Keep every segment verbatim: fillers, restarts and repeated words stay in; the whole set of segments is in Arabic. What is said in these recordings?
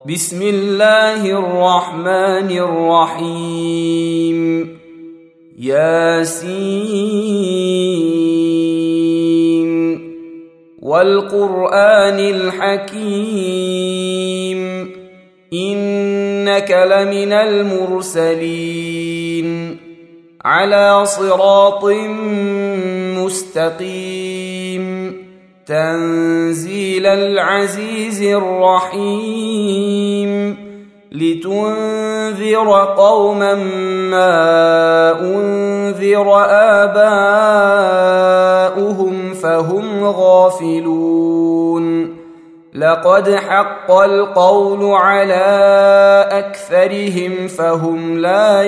بسم الله الرحمن الرحيم. ياسين والقرآن الحكيم إنك لمن المرسلين على صراط مستقيم تنزيل العزيز الرحيم لتنذر قوما ما أنذر آباؤهم فهم غافلون لقد حق القول على أكثرهم فهم لا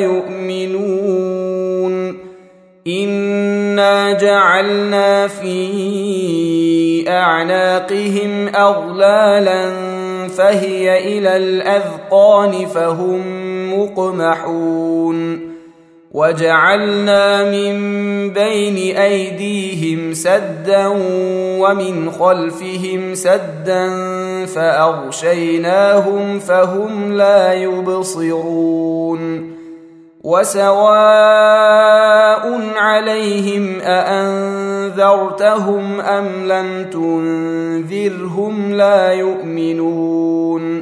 يؤمنون إنا جعلنا في أعناقهم أغلالا فهي إلى الأذقان فهم مقمحون وجعلنا من بين أيديهم سدا ومن خلفهم سدا فأغشيناهم فهم لا يبصرون وسواء عليهم أأنذرتهم أم لم تنذرهم لا يؤمنون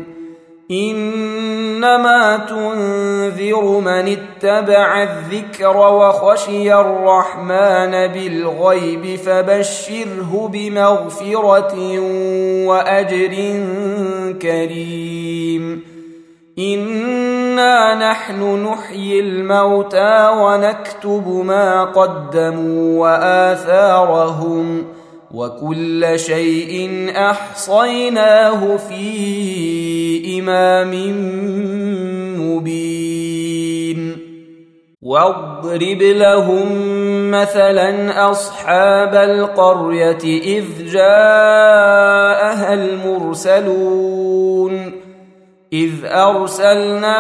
إنما تنذر من اتبع الذكر وخشي الرحمن بالغيب فبشره بمغفرة وأجر كريم إنا نحن نحيي الموتى ونكتب ما قدموا وآثارهم وكل شيء أحصيناه في إمام مبين واضرب لهم مثلا أصحاب القرية إذ جاءها المرسلون إذ أرسلنا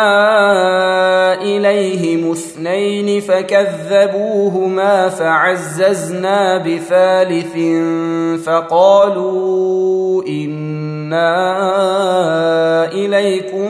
إليهم اثنين فكذبوهما فعززنا بثالث فقالوا إنا إليكم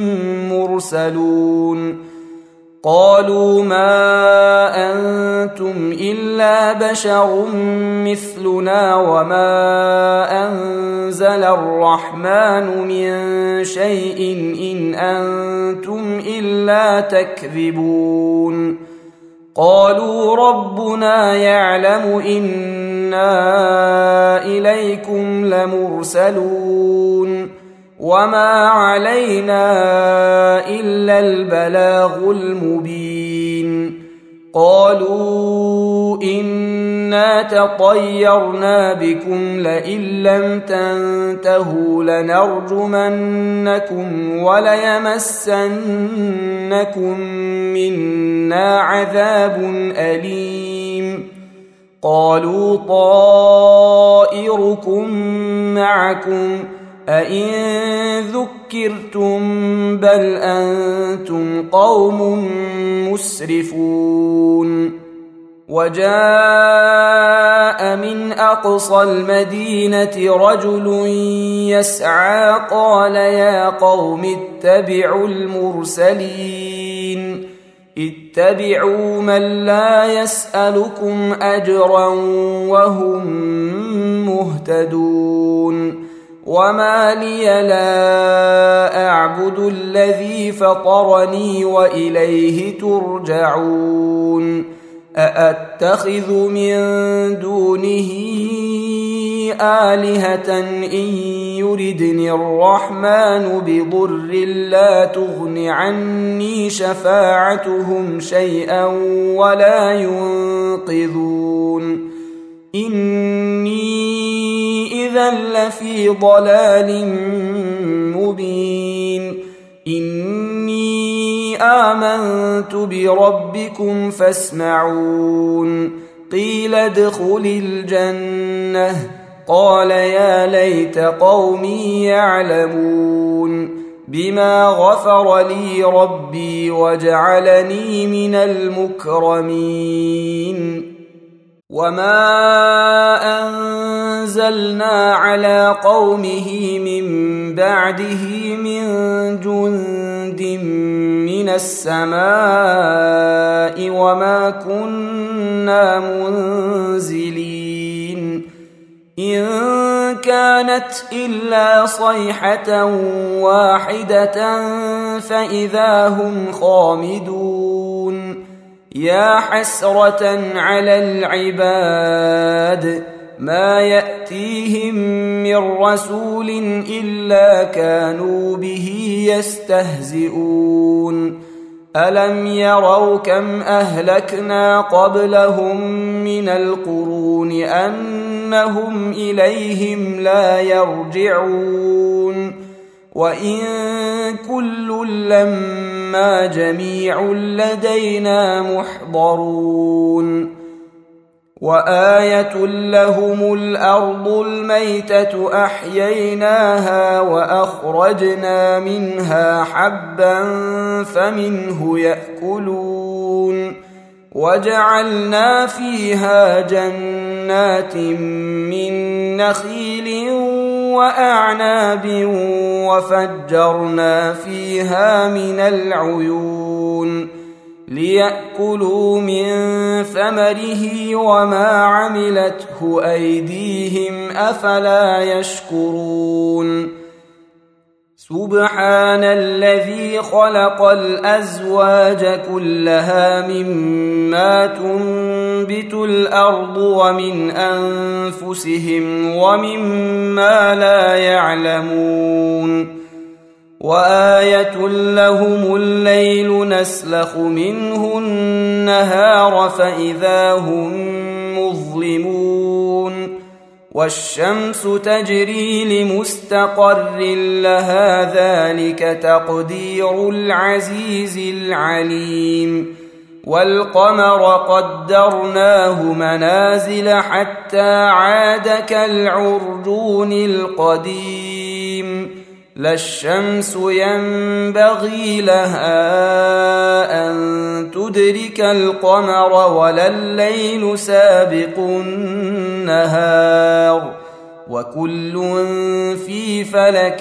مرسلون قالوا ما أنتم إلا بشر مثلنا وما أنزل الرحمن من شيء إن أنتم إلا تكذبون قالوا ربنا يعلم إنا إليكم لمرسلون وما علينا إلا البلاغ المبين قالوا إنا تطيرنا بكم لئن لم تنتهوا لنرجمنكم وليمسنكم منا عذاب أليم قالوا طائركم معكم أئن ذكرتم بل أنتم قوم مسرفون وجاء من أقصى المدينة رجل يسعى قال يا قوم اتبعوا المرسلين اتبعوا من لا يسألكم أجرا وهم مهتدون وما لي لا أعبد الذي فطرني وإليه ترجعون أأتخذ من دونه آلهة إن يردني الرحمن بضر لا تغن عني شفاعتهم شيئا ولا ينقذون إني إذا لفي ضلال مبين إني آمنت بربكم فاسمعون قيل ادخل الجنة قال يا ليت قومي يعلمون بما غفر لي ربي وجعلني من المكرمين وما أنزلنا على قومه من بعده من جند من السماء وما كنا منزلين إن كانت إلا صيحة واحدة فإذا هم خامدون يا حسرة على العباد ما يأتيهم من رسول إلا كانوا به يستهزئون ألم يروا كم أهلكنا قبلهم من القرون أنهم إليهم لا يرجعون وإن كل لما جميع لدينا محضرون وآية لهم الأرض الميتة أحييناها وأخرجنا منها حبا فمنه يأكلون وجعلنا فيها جنات من نخيل وأعناب وفجرنا فيها من العيون ليأكلوا من ثمره وما عملته أيديهم أفلا يشكرون سبحان الذي خلق الأزواج كلها مما تنبت الأرض ومن أنفسهم ومما لا يعلمون وآية لهم الليل نسلخ منه النهار فإذا هم مظلمون والشمس تجري لمستقر لها ذلك تقدير العزيز العليم والقمر قدرناه منازل حتى عاد كالعرجون القديم لا الشمس ينبغي لها أن تدرك القمر ولا الليل سابق النهار وكل في فلك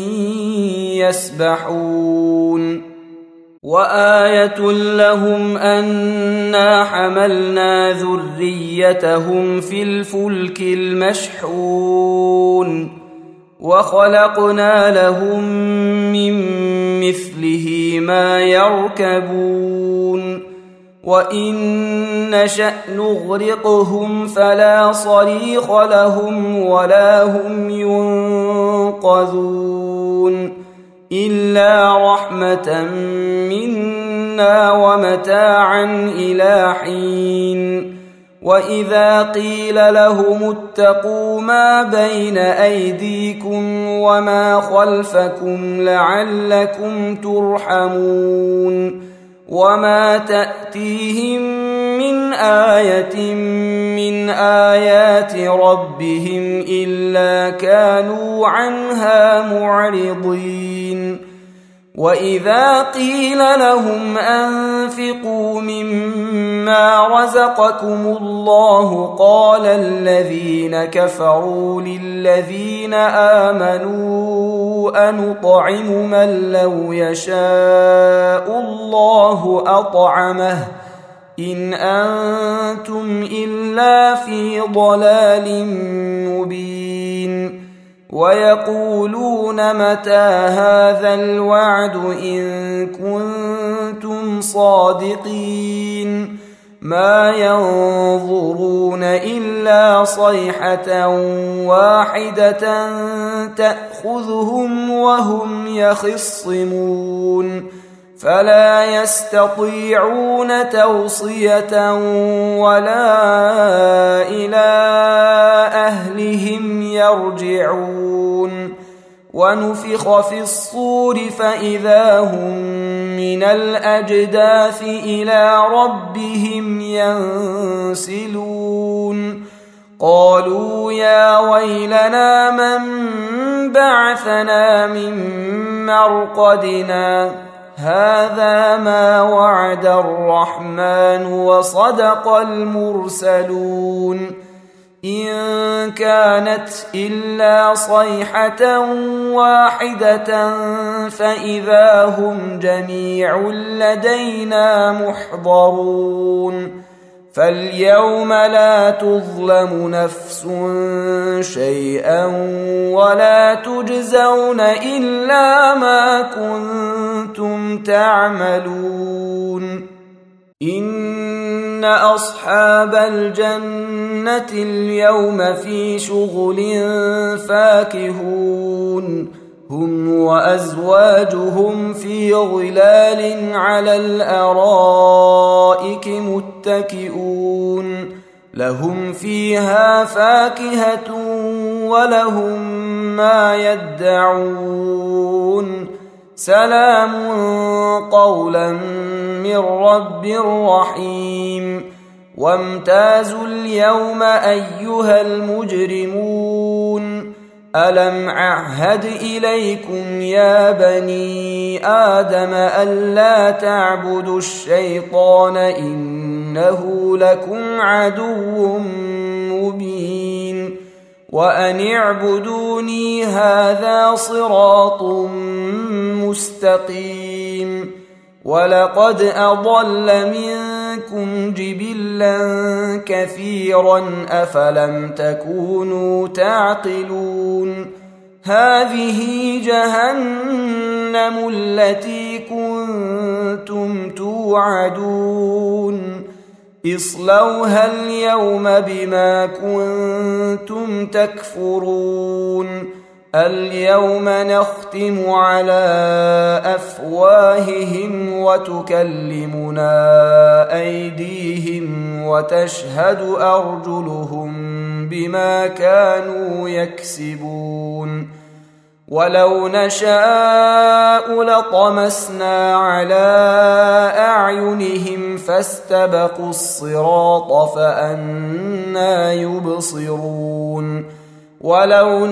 يسبحون وآية لهم أنا حملنا ذريتهم في الفلك المشحون وخلقنا لهم من مثله ما يركبون وإن نشأ نغرقهم فلا صريخ لهم ولا هم ينقذون إلا رحمة منا ومتاعا إلى حين وإذا قيل لهم اتقوا ما بين أيديكم وما خلفكم لعلكم ترحمون وما تأتيهم من آية من آيات ربهم إلا كانوا عنها معرضين وإذا قيل لهم أنفقوا مما رزقكم الله قال الذين كفروا للذين آمنوا أنطعم من لو يشاء الله أطعمه إن أنتم إلا في ضلال مبين ويقولون متى هذا الوعد إن كنتم صادقين ما ينظرون إلا صيحة واحدة تأخذهم وهم يخصمون فلا يستطيعون توصية ولا إلى أهلهم يرجعون ونفخ في الصور فإذا هم من الأجداث إلى ربهم ينسلون قالوا يا ويلنا من بعثنا من مرقدنا هذا ما وعد الرحمن وصدق المرسلون إن كانت إلا صيحة واحدة فإذا هم جميع لدينا محضرون فاليوم لا تظلم نفس شيئا ولا تجزون إلا ما كنتم تعملون إن أصحاب الجنة اليوم في شغل فاكهون هم وأزواجهم في ظلال على الأرائك متكئون لهم فيها فاكهة ولهم ما يدعون سلام قولا من رب رحيم وامتازوا اليوم أيها المجرمون ألم أعهد إليكم يا بني آدم ألا تعبدوا الشيطان إنه لكم عدو مبين وأن اعبدوني هذا صراط مستقيم ولقد أضل منكم جبلا كثيرا أفلم تكونوا تعقلون هذه جهنم التي كنتم توعدون اصلوها اليوم بما كنتم تكفرون اليوم نختم على أفواههم وتكلمنا أيديهم وتشهد أرجلهم بما كانوا يكسبون ولو نشاء لطمسنا على أعينهم فاستبقوا الصراط فأنى يبصرون ولو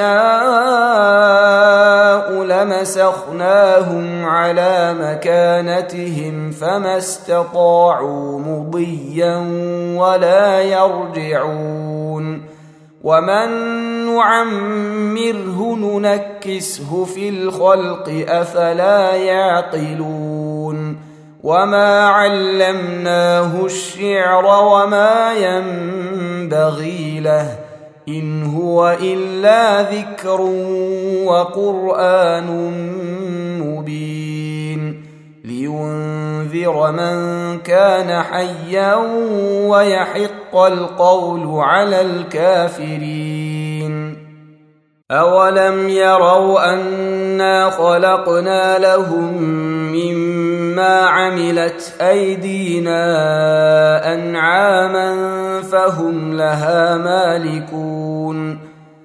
نشاء لمسخناهم على مكانتهم فما استطاعوا مضيا ولا يرجعون ومن نعمره ننكسه في الخلق أفلا يعقلون وما علمناه الشعر وما ينبغي له إن هو إلا ذكر وقرآن مبين لينذر من كان حيا ويحق القول على الكافرين أولم يروا أنا خلقنا لهم مما عملت أيدينا أنعاما فهم لها مالكون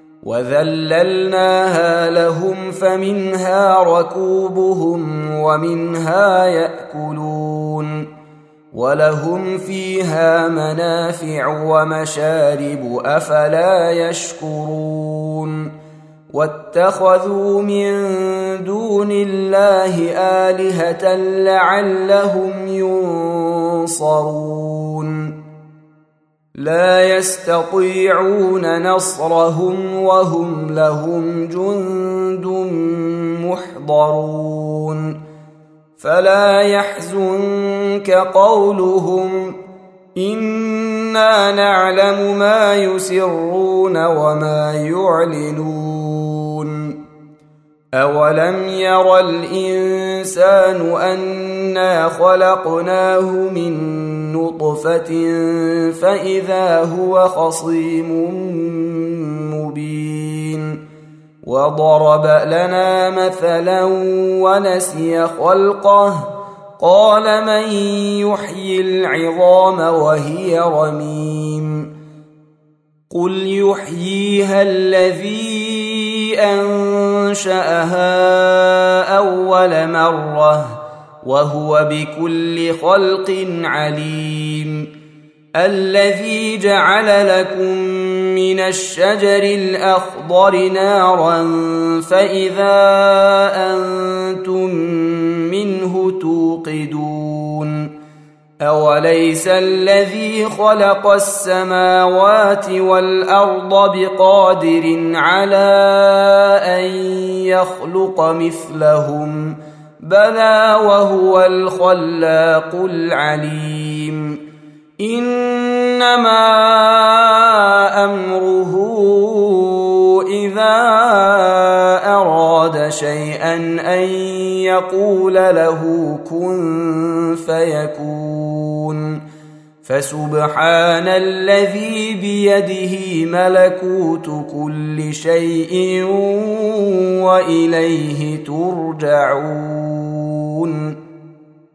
وذللناها لهم فمنها ركوبهم ومنها يأكلون ولهم فيها منافع ومشارب أفلا يشكرون واتخذوا من دون الله آلهة لعلهم ينصرون لا يستطيعون نصرهم وهم لهم جند محضرون فلا يحزنك قولهم إنا نعلم ما يسرون وما يعلنون أولم ير الإنسان أنا خلقناه من نطفة فإذا هو خصيم مبين وضرب لنا مثلا ونسي خلقه قال من يحيي العظام وهي رميم قل يحييها الذي أنشأها أول مرة وهو بكل خلق عليم الذي جعل لكم من الشجر الأخضر نارا فإذا أنتم منه توقدون أوليس الذي خلق السماوات والأرض بقادر على أن يخلق مثلهم بلى وهو الخلاق العليم إنما أمره إذا أراد شيئا أن يقول له كن فيكون فسبحان الذي بيده ملكوت كل شيء وإليه ترجعون